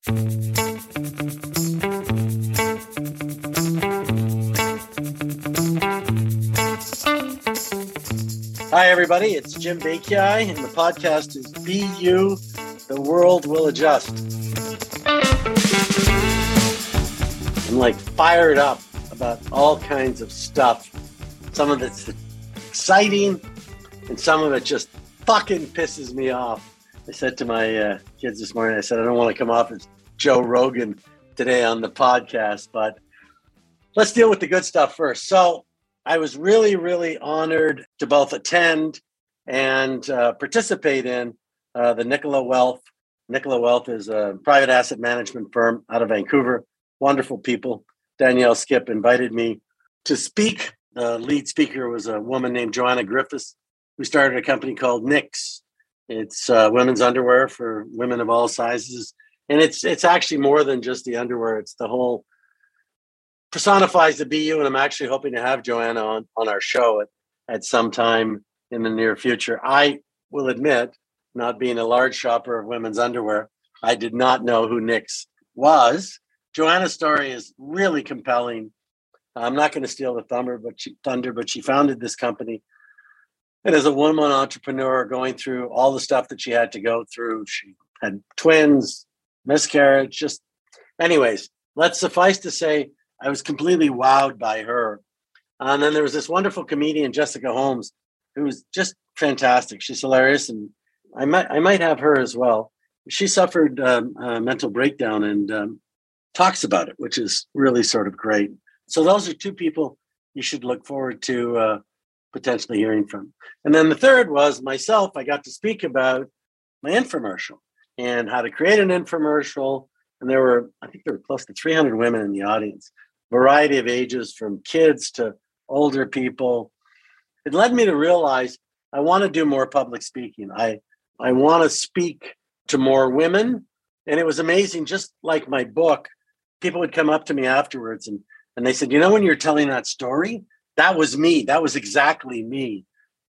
Hi, everybody. It's Jim Bakiai, and the podcast is Be You, the World Will Adjust. I'm like fired up about all kinds of stuff. Some of it's exciting, and some of it just fucking pisses me off. I said to my kids this morning, I said, I don't want to come off as Joe Rogan today on the podcast, but let's deal with the good stuff first. So I was really, really honored to both attend and participate in the Nicola Wealth. Nicola Wealth is a private asset management firm out of Vancouver. Wonderful people. Danielle Skip invited me to speak. The lead speaker was a woman named Joanna Griffiths, who started a company called Knix. It's women's underwear for women of all sizes. And it's actually more than just the underwear. It's the whole personifies the BU, and I'm actually hoping to have Joanna on our show at some time in the near future. I will admit, not being a large shopper of women's underwear, I did not know who Knix was. Joanna's story is really compelling. I'm not going to steal the thunder, but she founded this company. And as a woman entrepreneur going through all the stuff that she had to go through, she had twins, miscarriage, just anyways, let's suffice to say, I was completely wowed by her. And then there was this wonderful comedian, Jessica Holmes, who was just fantastic. She's hilarious. And I might have her as well. She suffered a mental breakdown and talks about it, which is really sort of great. So those are two people you should look forward to potentially hearing from. And then the third was myself. I got to speak about my infomercial and how to create an infomercial. And I think there were close to 300 women in the audience. Variety of ages, from kids to older people. It led me to realize I want to do more public speaking. I want to speak to more women. And it was amazing, just like my book, people would come up to me afterwards and they said, you know, when you're telling that story, that was me. That was exactly me.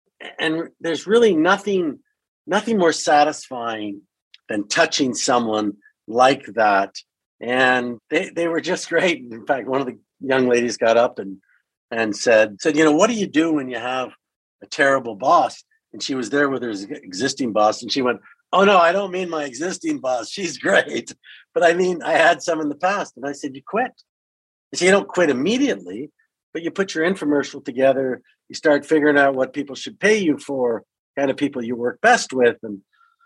And there's really nothing more satisfying than touching someone like that. And they were just great. In fact, one of the young ladies got up and said, you know, what do you do when you have a terrible boss? And she was there with her existing boss. And she went, oh, no, I don't mean my existing boss. She's great. But I mean, I had some in the past. And I said, you quit. I said, you don't quit immediately, but you put your infomercial together. You start figuring out what people should pay you for, kind of people you work best with. And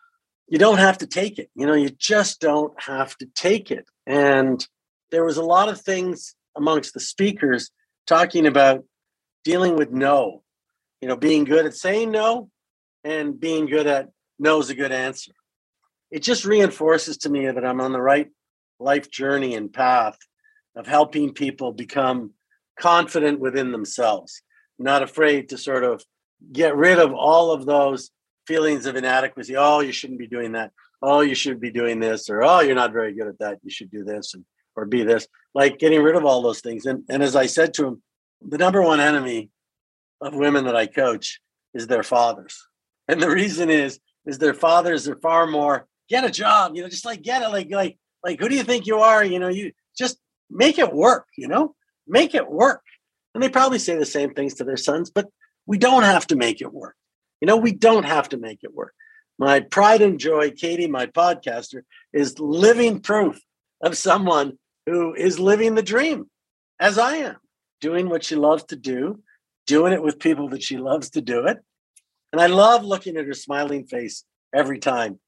you don't have to take it. You know, you just don't have to take it. And there was a lot of things amongst the speakers talking about dealing with no, you know, being good at saying no and being good at no is a good answer. It just reinforces to me that I'm on the right life journey and path of helping people become confident within themselves, not afraid to sort of get rid of all of those feelings of inadequacy. Oh, you shouldn't be doing that. Oh, you should be doing this. Or, oh, you're not very good at that. You should do this or be this. Like getting rid of all those things. And as I said to him, the number one enemy of women that I coach is their fathers. And the reason is their fathers are far more, get a job, you know, just like get it. Like who do you think you are? You know, you just make it work, you know, make it work. And they probably say the same things to their sons, but we don't have to make it work. You know, we don't have to make it work. My pride and joy, Katie, my podcaster, is living proof of someone who is living the dream, as I am, doing what she loves to do, doing it with people that she loves to do it. And I love looking at her smiling face every time.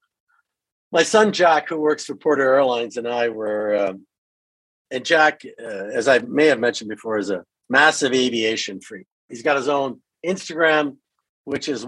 My son, Jack, who works for Porter Airlines, and I were, and Jack, as I may have mentioned before, is a massive aviation freak. He's got his own Instagram, which is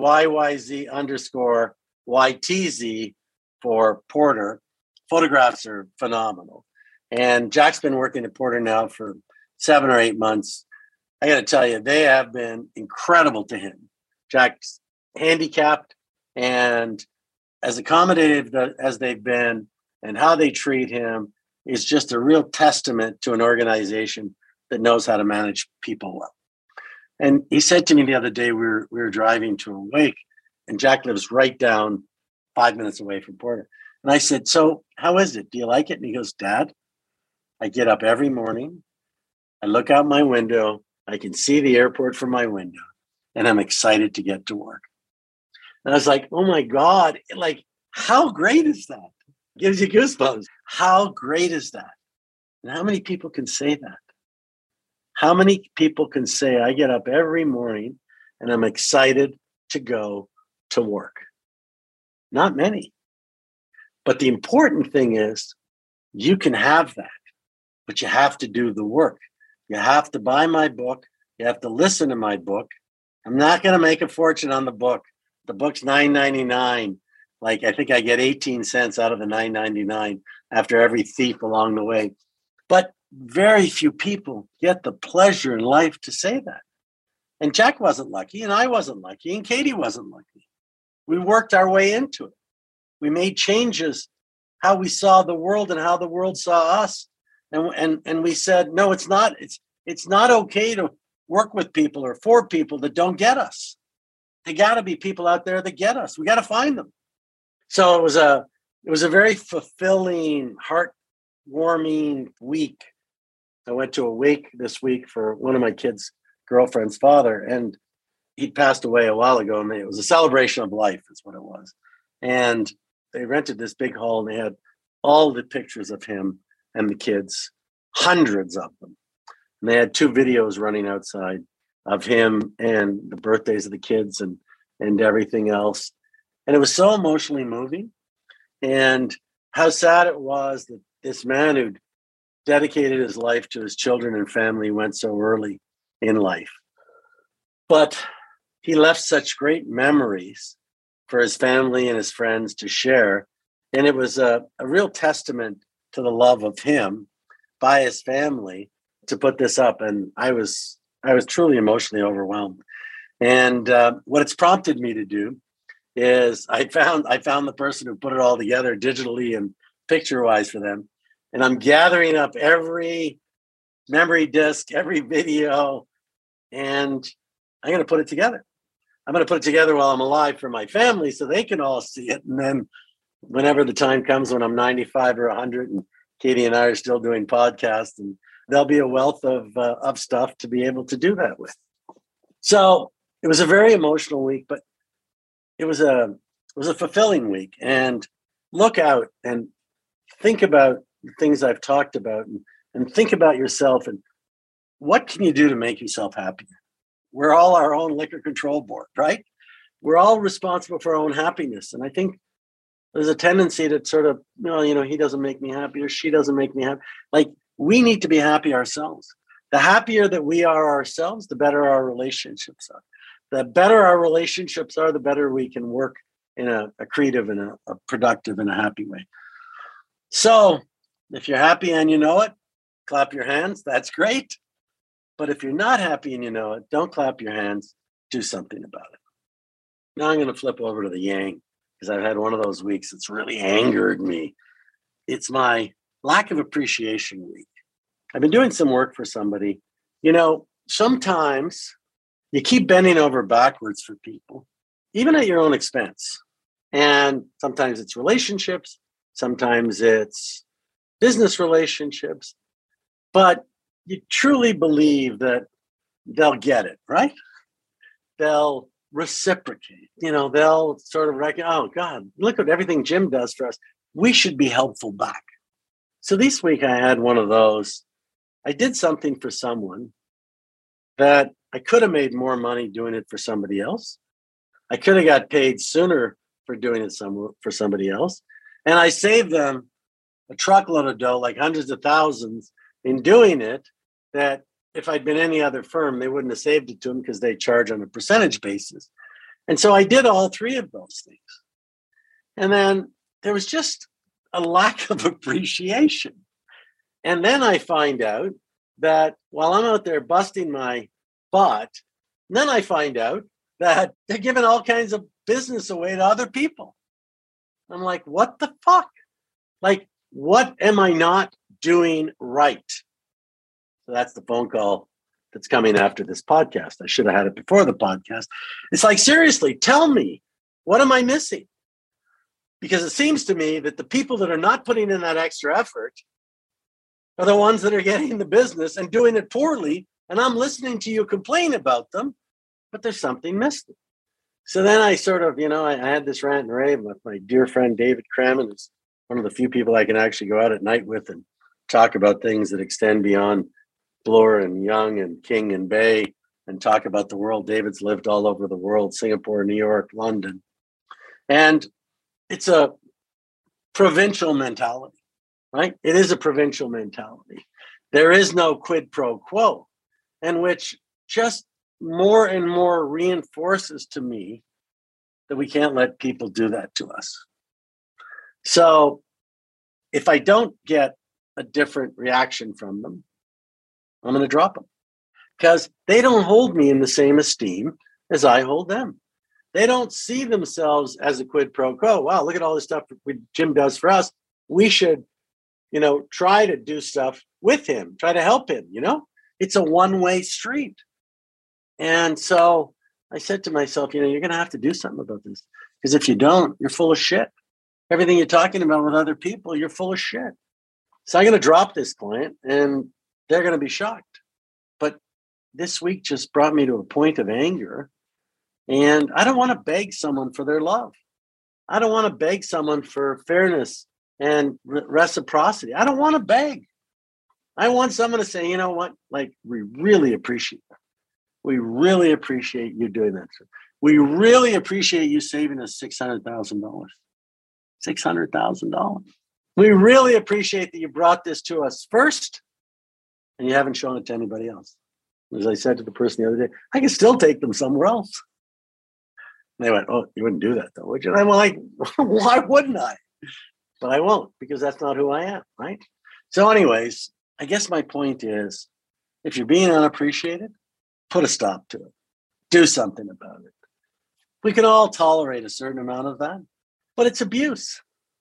YYZ_YTZ for Porter. Photographs are phenomenal. And Jack's been working at Porter now for 7 or 8 months. I got to tell you, they have been incredible to him. Jack's handicapped, and as accommodative as they've been and how they treat him is just a real testament to an organization that knows how to manage people well. And he said to me the other day, we were driving to a wake, and Jack lives right down 5 minutes away from Porter. And I said, so how is it? Do you like it? And he goes, Dad, I get up every morning. I look out my window. I can see the airport from my window, and I'm excited to get to work. And I was like, oh my God, like, how great is that? Gives you goosebumps. How great is that? And how many people can say that? How many people can say, I get up every morning and I'm excited to go to work? Not many. But the important thing is you can have that, but you have to do the work. You have to buy my book. You have to listen to my book. I'm not going to make a fortune on the book. The book's $9.99. Like, I think I get 18 cents out of the $9.99 after every thief along the way. But very few people get the pleasure in life to say that. And Jack wasn't lucky, and I wasn't lucky, and Katie wasn't lucky. We worked our way into it. We made changes, how we saw the world and how the world saw us. And we said, no, it's not okay to work with people or for people that don't get us. They got to be people out there that get us. We got to find them. So it was a very fulfilling, heartwarming week. I went to a wake this week for one of my kids' girlfriend's father, and he passed away a while ago. And it was a celebration of life, is what it was. And they rented this big hall, and they had all the pictures of him and the kids, hundreds of them. And they had 2 videos running outside of him and the birthdays of the kids and everything else. And it was so emotionally moving. And how sad it was that this man who'd dedicated his life to his children and family went so early in life. But he left such great memories for his family and his friends to share. And it was a real testament to the love of him by his family to put this up. And I was truly emotionally overwhelmed. And what it's prompted me to do is I found the person who put it all together digitally and picture-wise for them. And I'm gathering up every memory disk, every video, and I'm going to put it together. I'm going to put it together while I'm alive for my family so they can all see it. And then whenever the time comes when I'm 95 or 100 and Katie and I are still doing podcasts, and there'll be a wealth of stuff to be able to do that with. So it was a very emotional week, but it was a fulfilling week. And look out and think about the things I've talked about, and think about yourself and what can you do to make yourself happier? We're all our own liquor control board, right? We're all responsible for our own happiness. And I think there's a tendency to sort of, he doesn't make me happy or she doesn't make me happy. Like, we need to be happy ourselves. The happier that we are ourselves, the better our relationships are. The better our relationships are, the better we can work in a creative and a productive and a happy way. So if you're happy and you know it, clap your hands. That's great. But if you're not happy and you know it, don't clap your hands. Do something about it. Now I'm going to flip over to the yang, because I've had one of those weeks that's really angered me. It's my lack of appreciation week. I've been doing some work for somebody. Sometimes you keep bending over backwards for people, even at your own expense. And sometimes it's relationships. Sometimes it's business relationships. But you truly believe that they'll get it, right? They'll reciprocate. They'll sort of reckon, oh, God, look at everything Jim does for us. We should be helpful back. So this week I had one of those. I did something for someone that I could have made more money doing it for somebody else. I could have got paid sooner for doing it for somebody else. And I saved them a truckload of dough, like hundreds of thousands, in doing it, that if I'd been any other firm, they wouldn't have saved it to them because they charge on a percentage basis. And so I did all 3 of those things. And then there was just a lack of appreciation. And then I find out that while I'm out there busting my butt, then I find out that they're giving all kinds of business away to other people. I'm like, what the fuck? Like, what am I not doing right? So that's the phone call that's coming after this podcast. I should have had it before the podcast. It's like, seriously, tell me, what am I missing? Because it seems to me that the people that are not putting in that extra effort are the ones that are getting the business and doing it poorly. And I'm listening to you complain about them, but there's something missing. So then I sort of, I had this rant and rave with my dear friend David Crammon, who's one of the few people I can actually go out at night with and talk about things that extend beyond Bloor and Young and King and Bay, and talk about the world. David's lived all over the world, Singapore, New York, London. And it's a provincial mentality, right? It is a provincial mentality. There is no quid pro quo, and which just more and more reinforces to me that we can't let people do that to us. So if I don't get a different reaction from them, I'm going to drop them, because they don't hold me in the same esteem as I hold them. They don't see themselves as a quid pro quo. Wow, look at all this stuff Jim does for us. We should, try to do stuff with him, try to help him, It's a one-way street. And so I said to myself, you're going to have to do something about this, because if you don't, you're full of shit. Everything you're talking about with other people, you're full of shit. So I'm going to drop this client, and they're going to be shocked. But this week just brought me to a point of anger. And I don't want to beg someone for their love. I don't want to beg someone for fairness and reciprocity. I don't want to beg. I want someone to say, you know what? Like, we really appreciate that. We really appreciate you doing that. We really appreciate you saving us $600,000. $600,000. We really appreciate that you brought this to us first, and you haven't shown it to anybody else. As I said to the person the other day, I can still take them somewhere else. And they went, oh, you wouldn't do that though, would you? And I'm like, why wouldn't I? But I won't, because that's not who I am, right? So anyways, I guess my point is, if you're being unappreciated, put a stop to it. Do something about it. We can all tolerate a certain amount of that, but it's abuse.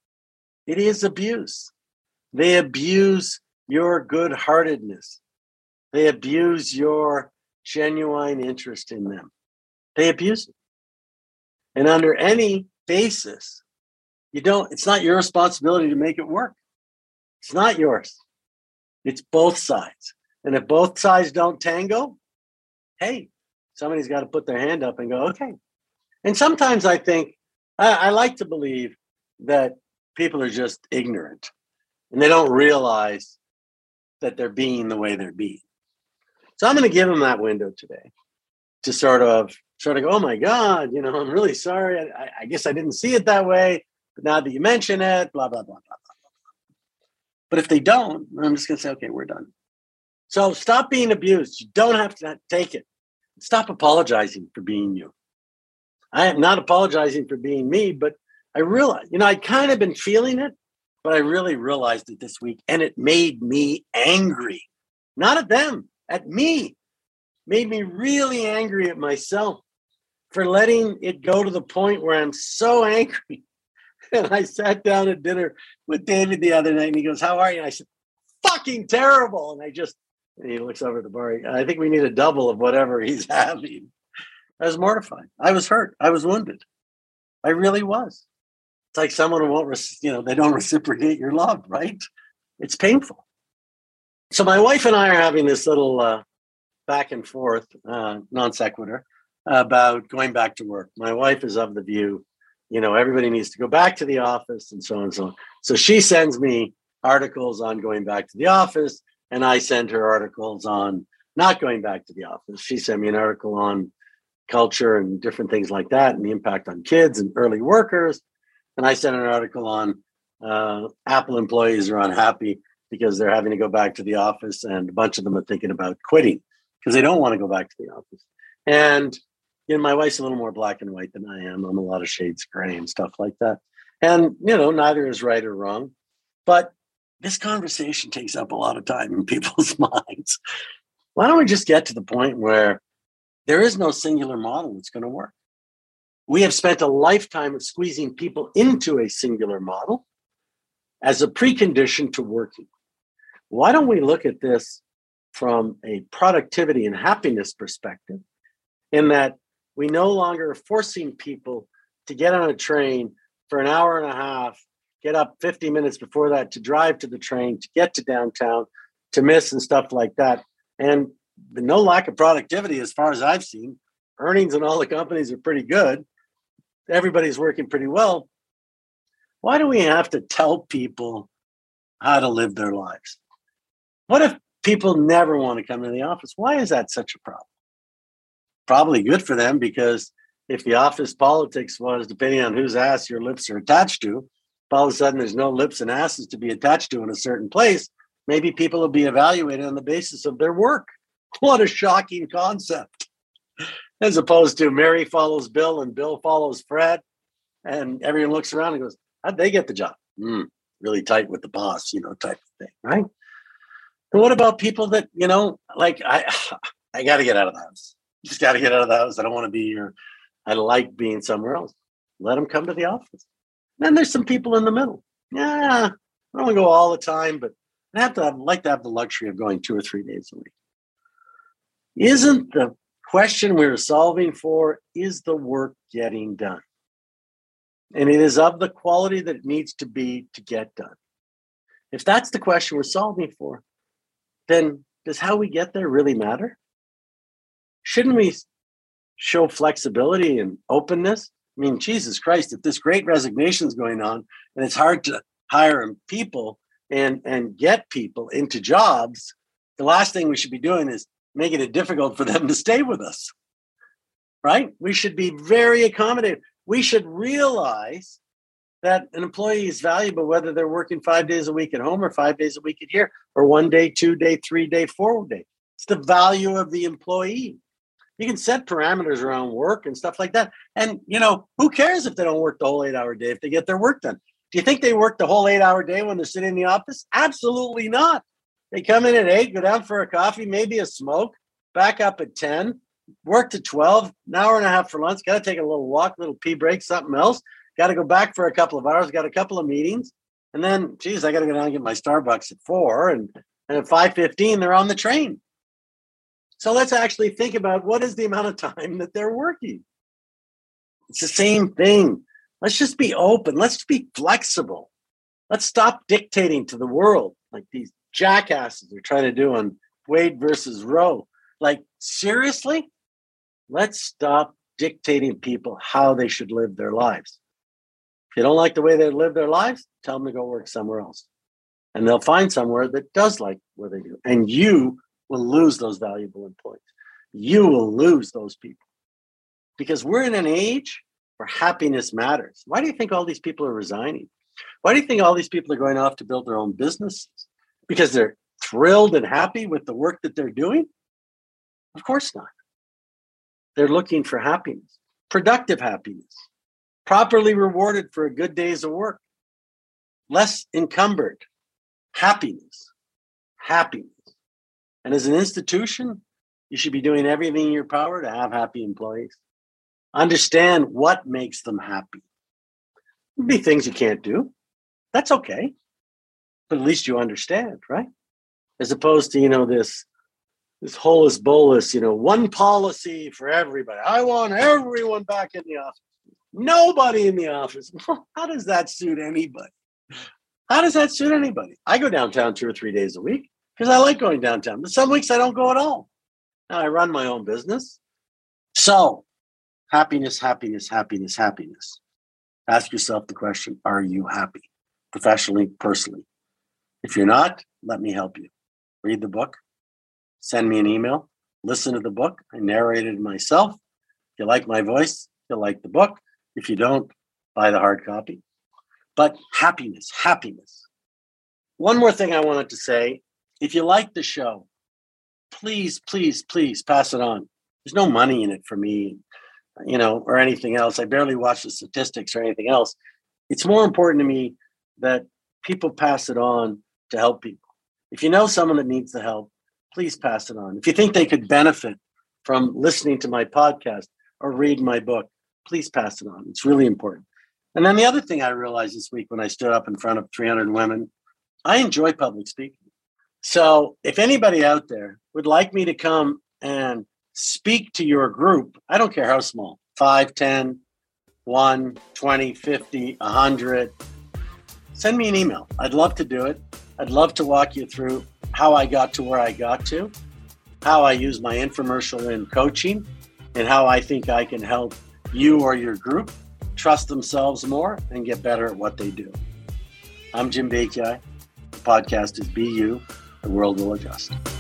It is abuse. They abuse your good-heartedness. They abuse your genuine interest in them. They abuse it. And under any basis, it's not your responsibility to make it work. It's not yours. It's both sides. And if both sides don't tango, hey, somebody's got to put their hand up and go, okay. And sometimes I think, I like to believe that people are just ignorant and they don't realize that they're being the way they're being. So I'm going to give them that window today to sort of go, oh my God, I'm really sorry. I guess I didn't see it that way. But now that you mention it, blah, blah, blah, blah, blah. But if they don't, I'm just going to say, okay, we're done. So stop being abused. You don't have to take it. Stop apologizing for being you. I am not apologizing for being me, but I realize, I'd kind of been feeling it, but I really realized it this week, and it made me angry. Not at them, at me. Made me really angry at myself for letting it go to the point where I'm so angry. And I sat down at dinner with David the other night, and he goes, how are you? And I said, fucking terrible. And he looks over at the bar. I think we need a double of whatever he's having. I was mortified. I was hurt. I was wounded. I really was. It's like someone who won't, they don't reciprocate your love, right? It's painful. So my wife and I are having this little back and forth, non sequitur, about going back to work. My wife is of the view, everybody needs to go back to the office and so on and so on. So she sends me articles on going back to the office, and I send her articles on not going back to the office. She sent me an article on culture and different things like that and the impact on kids and early workers. And I sent an article on Apple employees are unhappy because they're having to go back to the office, and a bunch of them are thinking about quitting because they don't want to go back to the office. And my wife's a little more black and white than I am. I'm a lot of shades gray and stuff like that. And, neither is right or wrong. But this conversation takes up a lot of time in people's minds. Why don't we just get to the point where there is no singular model that's going to work? We have spent a lifetime of squeezing people into a singular model as a precondition to working. Why don't we look at this from a productivity and happiness perspective, in that we no longer are forcing people to get on a train for an hour and a half, get up 50 minutes before that to drive to the train, to get to downtown, to miss and stuff like that. And no lack of productivity as far as I've seen. Earnings in all the companies are pretty good. Everybody's working pretty well. Why do we have to tell people how to live their lives? What if people never want to come to the office? Why is that such a problem? Probably good for them, because if the office politics was depending on whose ass your lips are attached to, if all of a sudden there's no lips and asses to be attached to in a certain place, maybe people will be evaluated on the basis of their work. What a shocking concept. As opposed to Mary follows Bill and Bill follows Fred, and everyone looks around and goes, how'd they get the job? Really tight with the boss, type of thing, right? And what about people that, like, I got to get out of the house. Just got to get out of the house. I don't want to be here. I like being somewhere else. Let them come to the office. Then there's some people in the middle. Yeah, I don't want to go all the time, but I'd like to have the luxury of going 2 or 3 days a week. Isn't the question we're solving for, is the work getting done? And it is of the quality that it needs to be to get done. If that's the question we're solving for, then does how we get there really matter? Shouldn't we show flexibility and openness? I mean, Jesus Christ, if this great resignation is going on and it's hard to hire people and get people into jobs, the last thing we should be doing is making it difficult for them to stay with us, right? We should be very accommodating. We should realize that an employee is valuable whether they're working 5 days a week at home or 5 days a week at here, or 1 day, 2 day, 3 day, 4 day. It's the value of the employee. You can set parameters around work and stuff like that. And, who cares if they don't work the whole 8-hour day if they get their work done? Do you think they work the whole 8-hour day when they're sitting in the office? Absolutely not. They come in at 8, go down for a coffee, maybe a smoke, back up at 10, work to 12, an hour and a half for lunch, got to take a little walk, little pee break, something else, got to go back for a couple of hours, got a couple of meetings, and then, geez, I got to go down and get my Starbucks at 4, and at 5:15, they're on the train. So let's actually think about what is the amount of time that they're working. It's the same thing. Let's just be open. Let's be flexible. Let's stop dictating to the world like these jackasses are trying to do on Wade versus Roe. Like, seriously? Let's stop dictating people how they should live their lives. If you don't like the way they live their lives, tell them to go work somewhere else. And they'll find somewhere that does like what they do. And you will lose those valuable employees. You will lose those people. Because we're in an age where happiness matters. Why do you think all these people are resigning? Why do you think all these people are going off to build their own businesses? Because they're thrilled and happy with the work that they're doing? Of course not. They're looking for happiness, productive happiness, properly rewarded for a good days of work, less encumbered, happiness. And as an institution, you should be doing everything in your power to have happy employees. Understand what makes them happy. There'll be things you can't do. That's okay. But at least you understand, right? As opposed to, this holus bolus, one policy for everybody. I want everyone back in the office. Nobody in the office. How does that suit anybody? I go downtown 2 or 3 days a week because I like going downtown. But some weeks I don't go at all. Now I run my own business. So happiness. Ask yourself the question, are you happy? Professionally, personally. If you're not, let me help you. Read the book. Send me an email. Listen to the book. I narrated it myself. If you like my voice, you'll like the book. If you don't, buy the hard copy. But happiness. One more thing I wanted to say. If you like the show, please pass it on. There's no money in it for me, or anything else. I barely watch the statistics or anything else. It's more important to me that people pass it on to help people. If you know someone that needs the help, please pass it on. If you think they could benefit from listening to my podcast or read my book, please pass it on. It's really important. And then the other thing I realized this week when I stood up in front of 300 women, I enjoy public speaking. So if anybody out there would like me to come and speak to your group, I don't care how small, 5, 10, 1, 20, 50, 100. Send me an email. I'd love to do it. I'd love to walk you through how I got to where I got to, how I use my infomercial in coaching, and how I think I can help you or your group trust themselves more and get better at what they do. I'm Jim Bakiai. The podcast is Be You, the World Will Adjust.